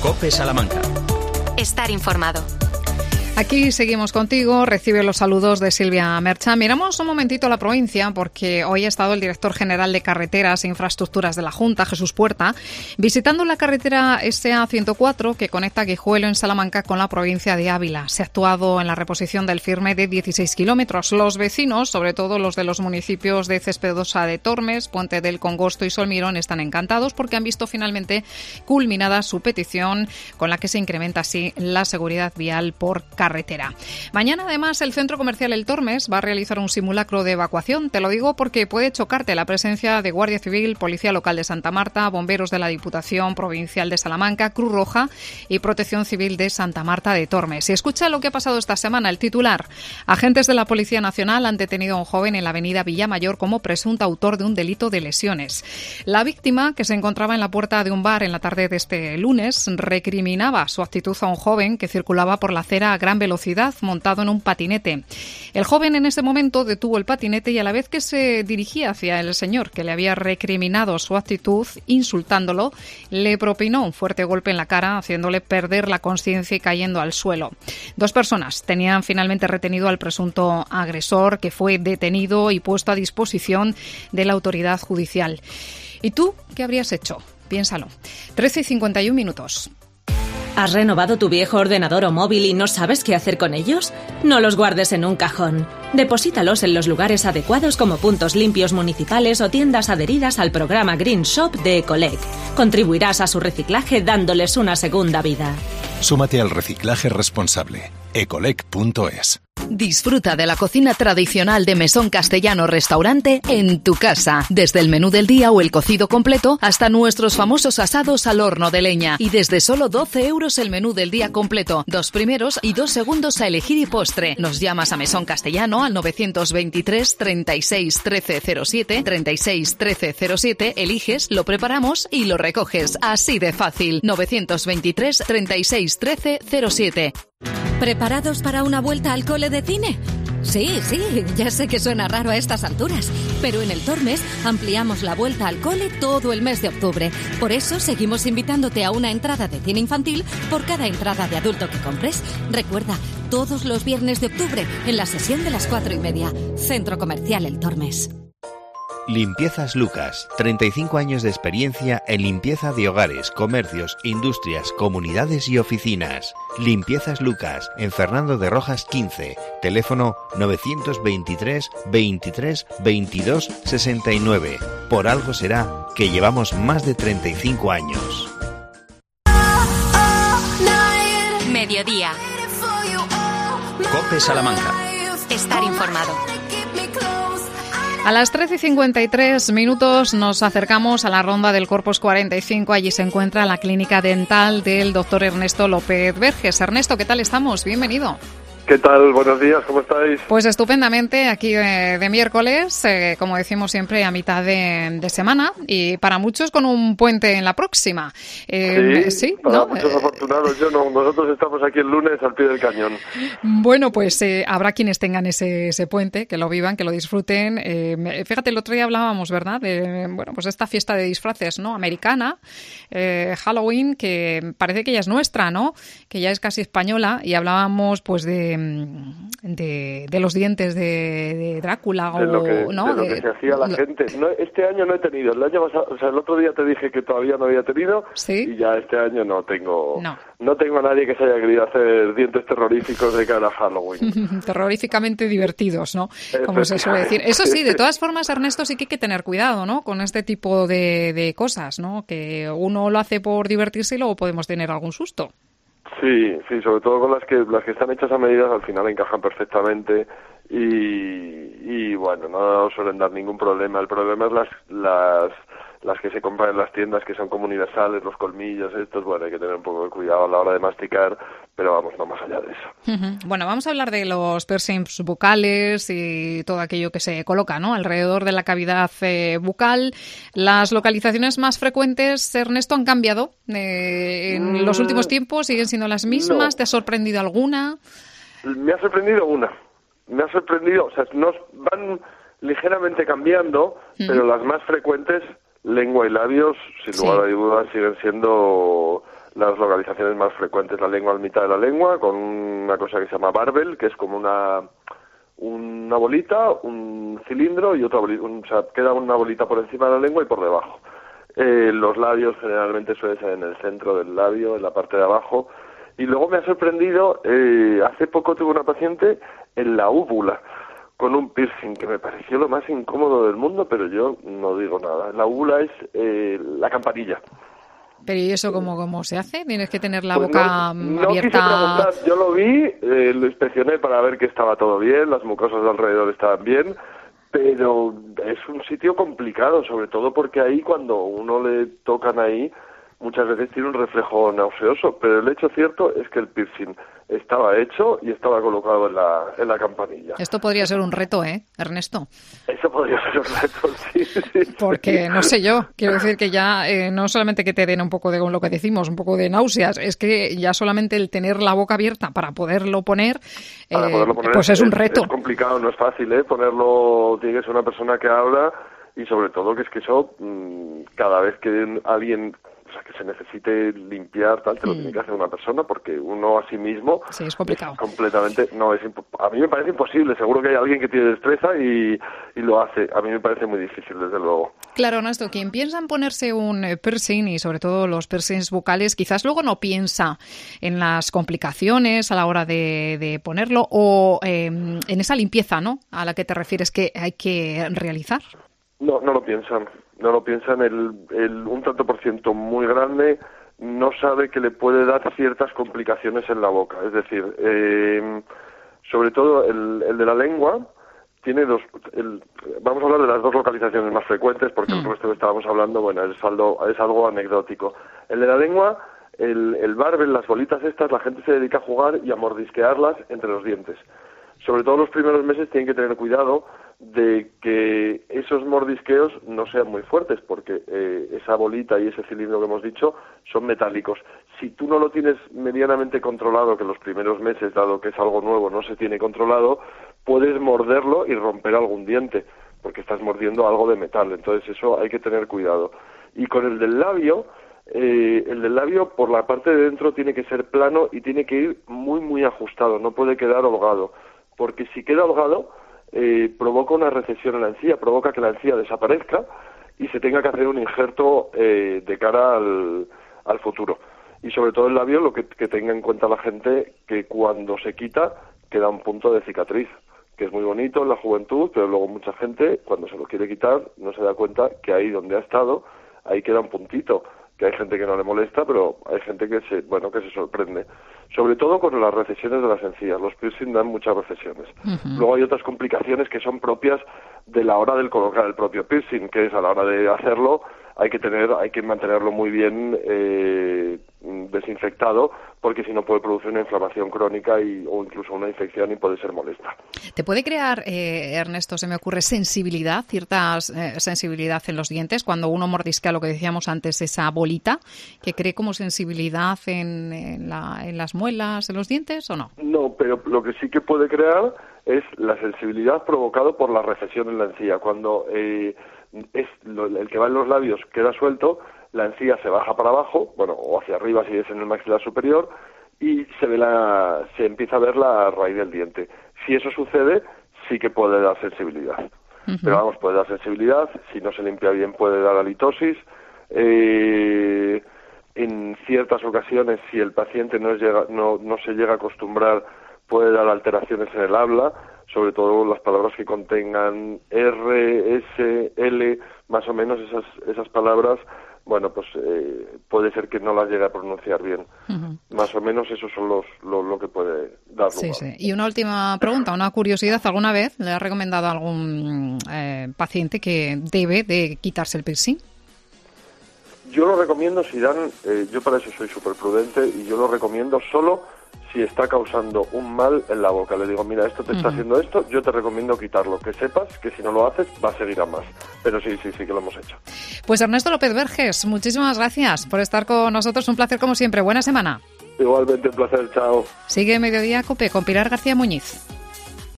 COPE Salamanca. Estar informado. Aquí seguimos contigo, recibe los saludos de Silvia Merchán. Miramos un momentito a la provincia porque hoy ha estado el director general de Carreteras e Infraestructuras de la Junta, Jesús Puerta, visitando la carretera SA104 que conecta Guijuelo en Salamanca con la provincia de Ávila. Se ha actuado en la reposición del firme de 16 kilómetros. Los vecinos, sobre todo los de los municipios de Cespedosa de Tormes, Puente del Congosto y Solmirón, están encantados porque han visto finalmente culminada su petición con la que se incrementa así la seguridad vial por carretera. Mañana, además, el Centro Comercial El Tormes va a realizar un simulacro de evacuación. Te lo digo porque puede chocarte la presencia de Guardia Civil, Policía Local de Santa Marta, Bomberos de la Diputación Provincial de Salamanca, Cruz Roja y Protección Civil de Santa Marta de Tormes. Y escucha lo que ha pasado esta semana. El titular: agentes de la Policía Nacional han detenido a un joven en la avenida Villamayor como presunto autor de un delito de lesiones. La víctima, que se encontraba en la puerta de un bar en la tarde de este lunes, recriminaba su actitud a un joven que circulaba por la acera a gran velocidad montado en un patinete. El joven en ese momento detuvo el patinete y a la vez que se dirigía hacia el señor que le había recriminado su actitud, insultándolo, le propinó un fuerte golpe en la cara, haciéndole perder la conciencia y cayendo al suelo. 2 personas tenían finalmente retenido al presunto agresor, que fue detenido y puesto a disposición de la autoridad judicial. ¿Y tú qué habrías hecho? Piénsalo. 13:51. ¿Has renovado tu viejo ordenador o móvil y no sabes qué hacer con ellos? No los guardes en un cajón. Deposítalos en los lugares adecuados como puntos limpios municipales o tiendas adheridas al programa Green Shop de Ecolec. Contribuirás a su reciclaje dándoles una segunda vida. Súmate al reciclaje responsable. ecolec.es. Disfruta de la cocina tradicional de Mesón Castellano Restaurante en tu casa. Desde el menú del día o el cocido completo hasta nuestros famosos asados al horno de leña. Y desde solo 12 euros el menú del día completo. 2 primeros y 2 segundos a elegir y postre. Nos llamas a Mesón Castellano al 923 36 13 07, 36 13 07, eliges, lo preparamos y lo recoges. Así de fácil. 923 36 13 07. ¿Preparados para una vuelta al cole de cine? Sí, ya sé que suena raro a estas alturas, pero en el Tormes ampliamos la vuelta al cole todo el mes de octubre. Por eso seguimos invitándote a una entrada de cine infantil por cada entrada de adulto que compres. Recuerda, todos los viernes de octubre en la sesión de las 4:30. Centro Comercial El Tormes. Limpiezas Lucas, 35 años de experiencia en limpieza de hogares, comercios, industrias, comunidades y oficinas. Limpiezas Lucas, en Fernando de Rojas 15, teléfono 923 23 22 69. Por algo será que llevamos más de 35 años. Mediodía. COPE Salamanca. Estar informado. A las 13:53 nos acercamos a la ronda del Corpus 45. Allí se encuentra la clínica dental del doctor Ernesto López Verges. Ernesto, ¿qué tal estamos? Bienvenido. ¿Qué tal? Buenos días, ¿cómo estáis? Pues estupendamente, aquí de miércoles, como decimos siempre, a mitad de semana, y para muchos con un puente en la próxima. Sí, para muchos afortunados, yo no, nosotros estamos aquí el lunes al pie del cañón. Bueno, pues habrá quienes tengan ese puente, que lo vivan, que lo disfruten. Fíjate, el otro día hablábamos, ¿verdad?, de pues esta fiesta de disfraces, ¿no?, americana, Halloween, que parece que ya es nuestra, ¿no?, que ya es casi española, y hablábamos pues de los dientes de Drácula, de lo que se hacía la gente. No, este año no he tenido, el año pasado, el otro día te dije que todavía no había tenido, ¿sí? Y ya este año no tengo a nadie que se haya querido hacer dientes terroríficos de cara a Halloween. Terroríficamente divertidos, ¿no?, como se suele decir. Eso sí, de todas formas, Ernesto, sí que hay que tener cuidado, ¿no?, con este tipo de cosas, ¿no?, que uno lo hace por divertirse y luego podemos tener algún susto. Sí, sobre todo con las que están hechas a medidas, al final encajan perfectamente y bueno, no suelen dar ningún problema. El problema es las que se compran en las tiendas, que son como universales, los colmillos estos, bueno, hay que tener un poco de cuidado a la hora de masticar, pero vamos, no más allá de eso. Bueno, vamos a hablar de los piercings bucales y todo aquello que se coloca, ¿no?, alrededor de la cavidad bucal. Las localizaciones más frecuentes, Ernesto, han cambiado en los últimos tiempos, siguen siendo las mismas. No. ¿Te ha sorprendido alguna? Me ha sorprendido una. O sea, nos van ligeramente cambiando, pero las más frecuentes, lengua y labios, sin lugar a dudas, siguen siendo las localizaciones más frecuentes, la lengua al mitad de la lengua, con una cosa que se llama barbel, que es como una bolita, un cilindro y otra bolita, o sea, queda una bolita por encima de la lengua y por debajo. Los labios generalmente suelen ser en el centro del labio, en la parte de abajo. Y luego me ha sorprendido, hace poco tuve una paciente en la úvula, con un piercing que me pareció lo más incómodo del mundo, pero yo no digo nada. La úvula es la campanilla. Pero ¿y eso cómo se hace? ¿Tienes que tener la Pues boca no abierta? Quise preguntar. Yo lo vi, lo inspeccioné para ver que estaba todo bien, las mucosas de alrededor estaban bien, pero es un sitio complicado, sobre todo porque ahí cuando uno le tocan ahí, muchas veces tiene un reflejo nauseoso, pero el hecho cierto es que el piercing estaba hecho y estaba colocado en la campanilla. Esto podría ser un reto, Ernesto? Eso podría ser un reto, sí. Porque, no sé yo, quiero decir que ya no solamente que te den un poco de, con lo que decimos, un poco de náuseas, es que ya solamente el tener la boca abierta para poderlo poner, pues es un reto. Es complicado, no es fácil, ponerlo, tiene que ser una persona que habla y sobre todo que es que eso, cada vez que alguien... O sea, que se necesite limpiar, tal, te lo tiene que hacer una persona, porque uno a sí mismo... Sí, es complicado. Completamente... No, a mí me parece imposible. Seguro que hay alguien que tiene destreza y lo hace. A mí me parece muy difícil, desde luego. Claro, Ernesto, quien piensa en ponerse un piercing, y sobre todo los piercings bucales, quizás luego no piensa en las complicaciones a la hora de ponerlo, o en esa limpieza, ¿no?, a la que te refieres que hay que realizar. No lo piensan. No lo piensan, un tanto por ciento muy grande no sabe que le puede dar ciertas complicaciones en la boca. Es decir, sobre todo el de la lengua tiene vamos a hablar de las dos localizaciones más frecuentes, porque el resto que estábamos hablando, bueno, es algo anecdótico. El de la lengua, el barbel, las bolitas estas, la gente se dedica a jugar y a mordisquearlas entre los dientes. Sobre todo los primeros meses tienen que tener cuidado de que esos mordisqueos no sean muy fuertes, porque esa bolita y ese cilindro que hemos dicho son metálicos. Si tú no lo tienes medianamente controlado, que los primeros meses, dado que es algo nuevo, no se tiene controlado, puedes morderlo y romper algún diente, porque estás mordiendo algo de metal. Entonces eso hay que tener cuidado. Y con el del labio por la parte de dentro tiene que ser plano y tiene que ir muy muy ajustado, no puede quedar holgado, porque si queda holgado provoca una recesión en la encía, provoca que la encía desaparezca y se tenga que hacer un injerto de cara al futuro. Y sobre todo el labio, lo que tenga en cuenta la gente, que cuando se quita queda un punto de cicatriz, que es muy bonito en la juventud, pero luego mucha gente cuando se lo quiere quitar no se da cuenta que ahí donde ha estado, ahí queda un puntito, que hay gente que no le molesta, pero hay gente que se sorprende. Sobre todo con las recesiones de las encías. Los piercing dan muchas recesiones. Luego hay otras complicaciones que son propias de la hora del colocar el propio piercing, que es a la hora de hacerlo hay que mantenerlo muy bien desinfectado, porque si no puede producir una inflamación crónica o incluso una infección y puede ser molesta. ¿Te puede crear, Ernesto, se me ocurre, cierta sensibilidad en los dientes cuando uno mordisquea, lo que decíamos antes, esa bolita, que cree como sensibilidad en las muelas, en los dientes, o no? No, pero lo que sí que puede crear es la sensibilidad provocada por la recesión en la encía. Cuando el que va en los labios queda suelto, la encía se baja para abajo, o hacia arriba si es en el maxilar superior, y se empieza a ver la raíz del diente. Si eso sucede, sí que puede dar sensibilidad. Pero vamos, puede dar sensibilidad, si no se limpia bien puede dar halitosis. En ciertas ocasiones, si el paciente no se llega a acostumbrar, puede dar alteraciones en el habla, sobre todo las palabras que contengan R, S, L, más o menos esas palabras, puede ser que no las llegue a pronunciar bien. Más o menos esos son lo que puede dar lugar. Sí. Y una última pregunta, una curiosidad. ¿Alguna vez le ha recomendado a algún paciente que debe de quitarse el piercing? Yo lo recomiendo yo para eso soy súper prudente, y yo lo recomiendo solo si está causando un mal en la boca. Le digo, mira, esto te está haciendo esto, yo te recomiendo quitarlo. Que sepas que si no lo haces va a seguir a más. Pero sí que lo hemos hecho. Pues Ernesto López Verges, muchísimas gracias por estar con nosotros. Un placer como siempre. Buena semana. Igualmente, un placer. Chao. Sigue Mediodía COPE con Pilar García Muñiz.